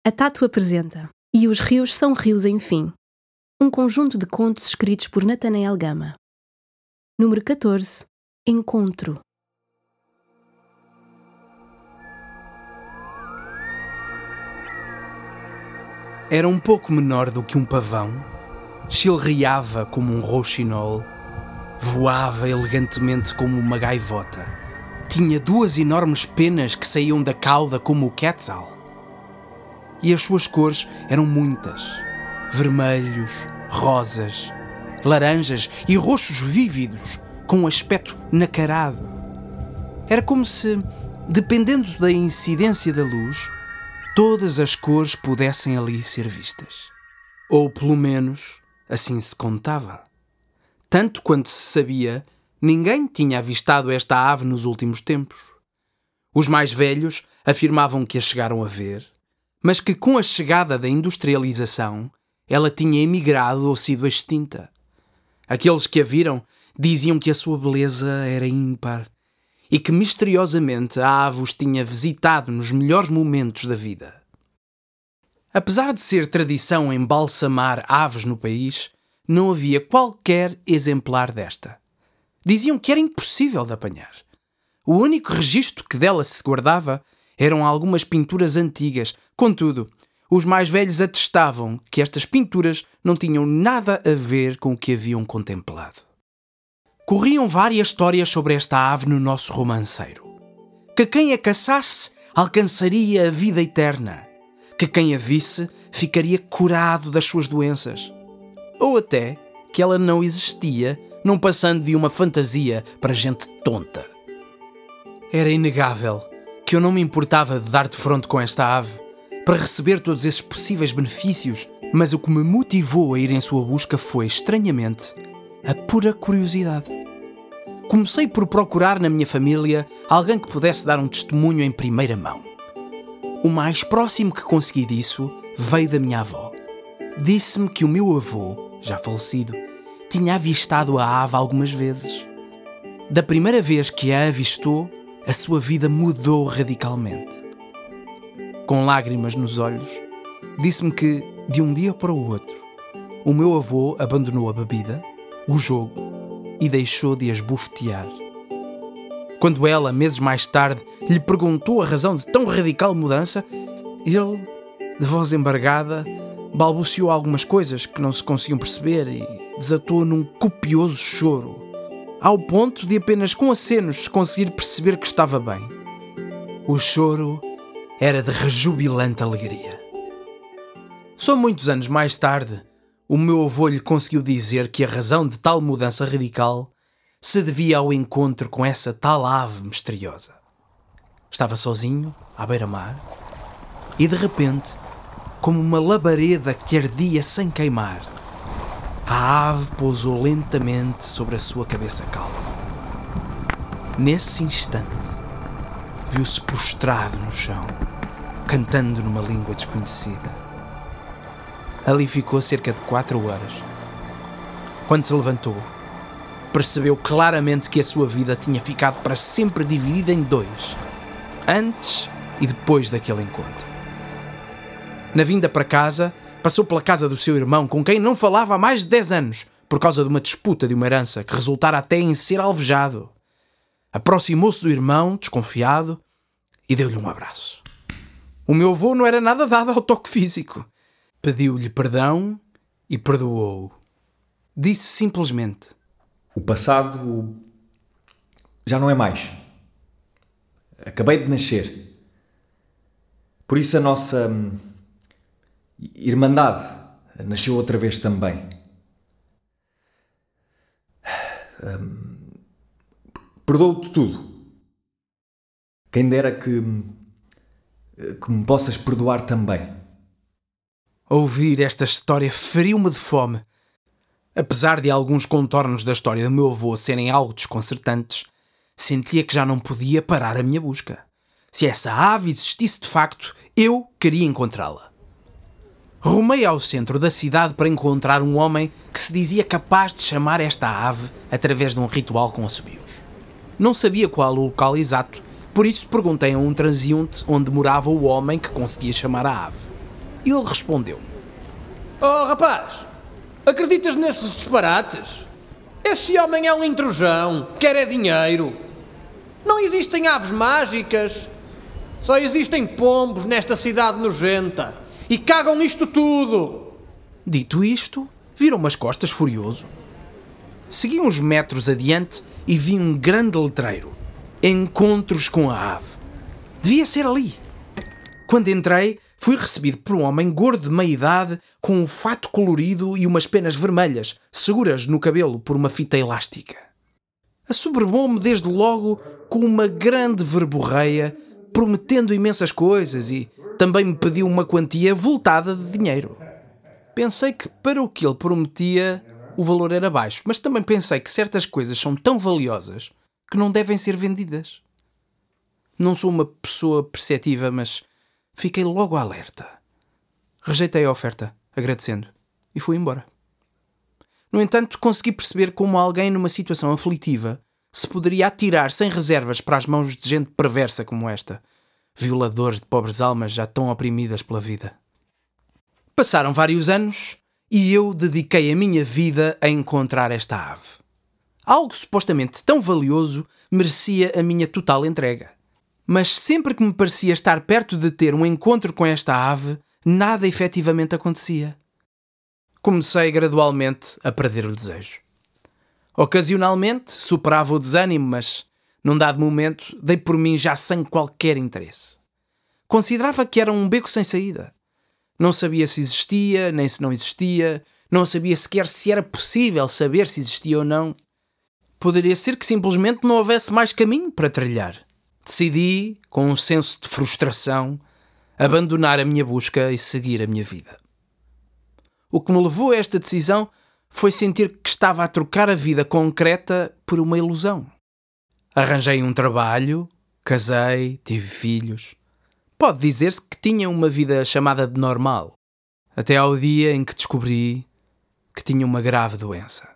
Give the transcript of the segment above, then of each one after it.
A Tato apresenta E os Rios São Rios Enfim, um conjunto de contos escritos por Natanael Gama. Número 14. Encontro. Era um pouco menor do que um pavão, chilreava como um rouxinol, voava elegantemente como uma gaivota, tinha duas enormes penas que saíam da cauda como o quetzal. E as suas cores eram muitas: vermelhos, rosas, laranjas e roxos vívidos, com um aspecto nacarado. Era como se, dependendo da incidência da luz, todas as cores pudessem ali ser vistas. Ou, pelo menos, assim se contava. Tanto quanto se sabia, ninguém tinha avistado esta ave nos últimos tempos. Os mais velhos afirmavam que a chegaram a ver, mas que com a chegada da industrialização ela tinha emigrado ou sido extinta. Aqueles que a viram diziam que a sua beleza era ímpar e que misteriosamente a ave os tinha visitado nos melhores momentos da vida. Apesar de ser tradição embalsamar aves no país, não havia qualquer exemplar desta. Diziam que era impossível de apanhar. O único registro que dela se guardava eram algumas pinturas antigas. Contudo, os mais velhos atestavam que estas pinturas não tinham nada a ver com o que haviam contemplado. Corriam várias histórias sobre esta ave no nosso romanceiro. Que quem a caçasse alcançaria a vida eterna. Que quem a visse ficaria curado das suas doenças. Ou até que ela não existia, não passando de uma fantasia para gente tonta. Era inegável que eu não me importava de dar de fronte com esta ave para receber todos esses possíveis benefícios, mas o que me motivou a ir em sua busca foi, estranhamente, a pura curiosidade. Comecei por procurar na minha família alguém que pudesse dar um testemunho em primeira mão. O mais próximo que consegui disso veio da minha avó. Disse-me que o meu avô, já falecido, tinha avistado a ave algumas vezes. Da primeira vez que a avistou, a sua vida mudou radicalmente. Com lágrimas nos olhos, disse-me que, de um dia para o outro, o meu avô abandonou a bebida, o jogo e deixou de as bufetear. Quando ela, meses mais tarde, lhe perguntou a razão de tão radical mudança, ele, de voz embargada, balbuciou algumas coisas que não se conseguiam perceber e desatou num copioso choro, ao ponto de apenas com acenos se conseguir perceber que estava bem. O choro era de rejubilante alegria. Só muitos anos mais tarde, o meu avô lhe conseguiu dizer que a razão de tal mudança radical se devia ao encontro com essa tal ave misteriosa. Estava sozinho, à beira-mar, e de repente, como uma labareda que ardia sem queimar, a ave pousou lentamente sobre a sua cabeça calva. Nesse instante, viu-se prostrado no chão, cantando numa língua desconhecida. Ali ficou cerca de 4 horas. Quando se levantou, percebeu claramente que a sua vida tinha ficado para sempre dividida em 2, antes e depois daquele encontro. Na vinda para casa, passou pela casa do seu irmão, com quem não falava há mais de 10 anos, por causa de uma disputa de uma herança que resultara até em ser alvejado. Aproximou-se do irmão, desconfiado, e deu-lhe um abraço. O meu avô não era nada dado ao toque físico. Pediu-lhe perdão e perdoou-o. Disse simplesmente: o passado já não é mais. Acabei de nascer. Por isso a nossa irmandade nasceu outra vez também. Perdoo-te tudo. Quem dera que me possas perdoar também. Ouvir esta história feriu-me de fome. Apesar de alguns contornos da história do meu avô serem algo desconcertantes, sentia que já não podia parar a minha busca. Se essa ave existisse de facto, eu queria encontrá-la. Rumei ao centro da cidade para encontrar um homem que se dizia capaz de chamar esta ave através de um ritual com assobios. Não sabia qual o local exato, por isso perguntei a um transeunte onde morava o homem que conseguia chamar a ave. Ele respondeu-me: Oh, rapaz, acreditas nesses disparates? Esse homem é um intrusão, quer é dinheiro. Não existem aves mágicas. Só existem pombos nesta cidade nojenta. E cagam isto tudo. Dito isto, virou-me as costas furioso. Segui uns metros adiante e vi um grande letreiro: Encontros com a ave. Devia ser ali. Quando entrei, fui recebido por um homem gordo de meia-idade com um fato colorido e umas penas vermelhas, seguras no cabelo por uma fita elástica. Assoberbou-me desde logo com uma grande verborreia, prometendo imensas coisas, e também me pediu uma quantia voltada de dinheiro. Pensei que, para o que ele prometia, o valor era baixo, mas também pensei que certas coisas são tão valiosas que não devem ser vendidas. Não sou uma pessoa perceptiva, mas fiquei logo alerta. Rejeitei a oferta, agradecendo, e fui embora. No entanto, consegui perceber como alguém numa situação aflitiva se poderia atirar sem reservas para as mãos de gente perversa como esta, violadores de pobres almas já tão oprimidas pela vida. Passaram vários anos e eu dediquei a minha vida a encontrar esta ave. Algo supostamente tão valioso merecia a minha total entrega. Mas sempre que me parecia estar perto de ter um encontro com esta ave, nada efetivamente acontecia. Comecei gradualmente a perder o desejo. Ocasionalmente superava o desânimo, mas, num dado momento, dei por mim já sem qualquer interesse. Considerava que era um beco sem saída. Não sabia se existia, nem se não existia, não sabia sequer se era possível saber se existia ou não. Poderia ser que simplesmente não houvesse mais caminho para trilhar. Decidi, com um senso de frustração, abandonar a minha busca e seguir a minha vida. O que me levou a esta decisão foi sentir que estava a trocar a vida concreta por uma ilusão. Arranjei um trabalho, casei, tive filhos. Pode dizer-se que tinha uma vida chamada de normal, até ao dia em que descobri que tinha uma grave doença.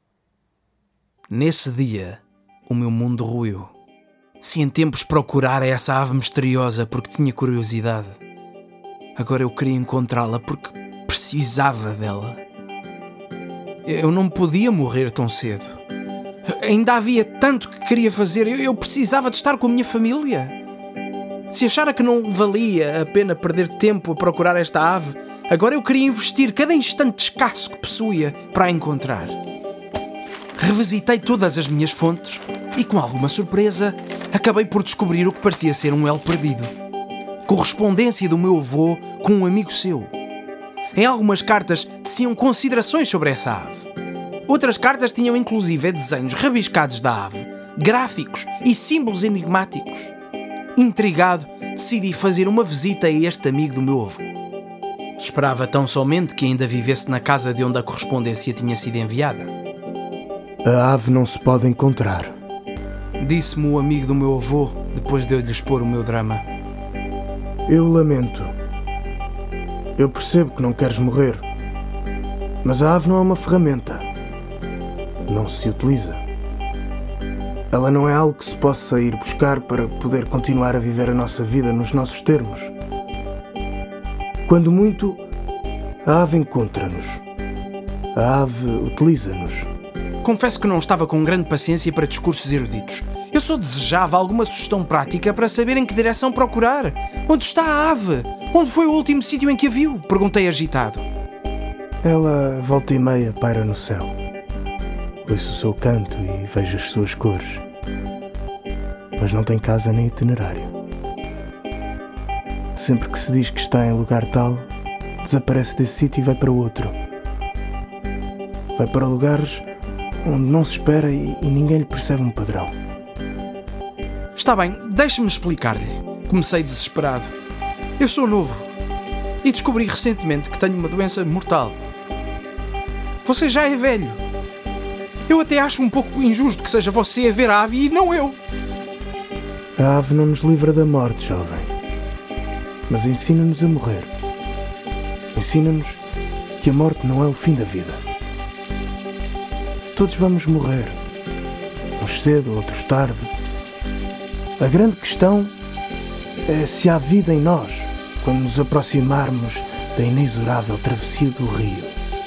Nesse dia, o meu mundo ruiu. Se em tempos procurara essa ave misteriosa porque tinha curiosidade, agora eu queria encontrá-la porque precisava dela. Eu não podia morrer tão cedo. Ainda havia tanto que queria fazer. Eu precisava de estar com a minha família. Se achara que não valia a pena perder tempo a procurar esta ave, agora eu queria investir cada instante escasso que possuía para a encontrar. Revisitei todas as minhas fontes e, com alguma surpresa, acabei por descobrir o que parecia ser um elo perdido. Correspondência do meu avô com um amigo seu. Em algumas cartas teciam considerações sobre essa ave. Outras cartas tinham inclusive desenhos rabiscados da ave, gráficos e símbolos enigmáticos. Intrigado, decidi fazer uma visita a este amigo do meu avô. Esperava tão somente que ainda vivesse na casa de onde a correspondência tinha sido enviada. A ave não se pode encontrar, disse-me o amigo do meu avô, depois de eu lhe expor o meu drama. Eu lamento. Eu percebo que não queres morrer, mas a ave não é uma ferramenta. Não se utiliza. Ela não é algo que se possa ir buscar para poder continuar a viver a nossa vida nos nossos termos. Quando muito, a ave encontra-nos. A ave utiliza-nos. Confesso que não estava com grande paciência para discursos eruditos. Eu só desejava alguma sugestão prática para saber em que direção procurar. Onde está a ave? Onde foi o último sítio em que a viu? Perguntei agitado. Ela, volta e meia, paira no céu. Ouço o seu canto e vejo as suas cores. Mas não tem casa nem itinerário. Sempre que se diz que está em lugar tal, desaparece desse sítio e vai para outro. Vai para lugares onde não se espera e ninguém lhe percebe um padrão. Está bem, deixe-me explicar-lhe. Comecei desesperado. Eu sou novo e descobri recentemente que tenho uma doença mortal. Você já é velho. Eu até acho um pouco injusto que seja você a ver a ave e não eu. A ave não nos livra da morte, jovem, mas ensina-nos a morrer. Ensina-nos que a morte não é o fim da vida. Todos vamos morrer, uns cedo, outros tarde. A grande questão é se há vida em nós quando nos aproximarmos da inexorável travessia do rio.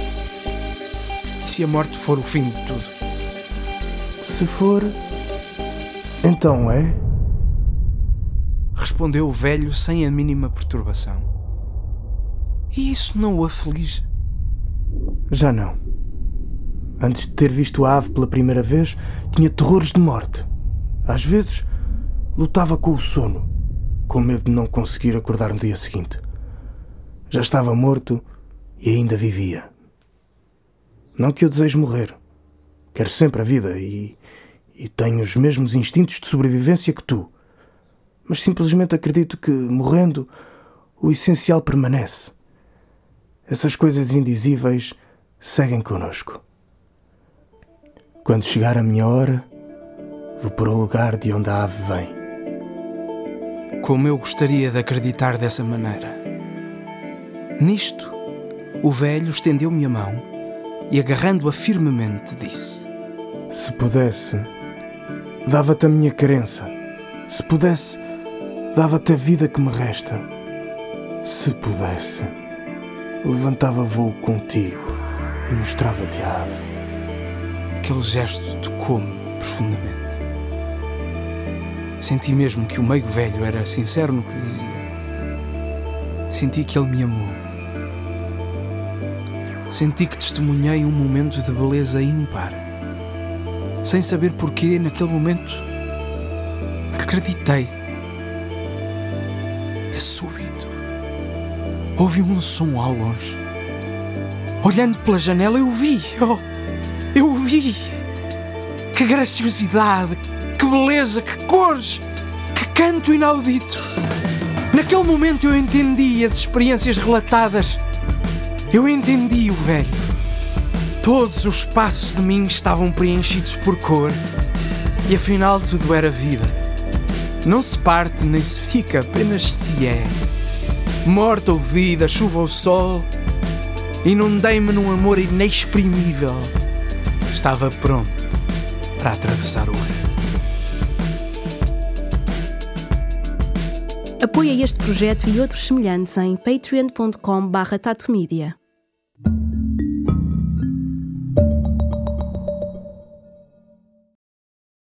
E se a morte for o fim de tudo? Se for, então é? Respondeu o velho sem a mínima perturbação. E isso não o aflige? Já não. Antes de ter visto a ave pela primeira vez, tinha terrores de morte. Às vezes, lutava com o sono, com medo de não conseguir acordar no dia seguinte. Já estava morto e ainda vivia. Não que eu deseje morrer. Quero sempre a vida e tenho os mesmos instintos de sobrevivência que tu. Mas simplesmente acredito que, morrendo, o essencial permanece. Essas coisas indizíveis seguem connosco. Quando chegar a minha hora, vou para o lugar de onde a ave vem. Como eu gostaria de acreditar dessa maneira. Nisto, o velho estendeu-me a mão e, agarrando-a firmemente, disse: Se pudesse, dava-te a minha querença. Se pudesse, dava-te a vida que me resta. Se pudesse, levantava voo contigo e mostrava-te a ave. Aquele gesto tocou-me profundamente. Senti mesmo que o meio velho era sincero no que dizia. Senti que ele me amou. Senti que testemunhei um momento de beleza ímpar. Sem saber porquê, naquele momento, acreditei. De súbito, ouvi um som ao longe. Olhando pela janela, eu vi. Eu vi! Que graciosidade, que beleza, que cores, que canto inaudito! Naquele momento eu entendi as experiências relatadas. Eu entendi o velho. Todos os espaços de mim estavam preenchidos por cor. E afinal tudo era vida. Não se parte nem se fica, apenas se é. Morte ou vida, chuva ou sol, inundei-me num amor inexprimível. Estava pronto para atravessar o ar. Apoia este projeto e outros semelhantes em patreon.com/tatomedia.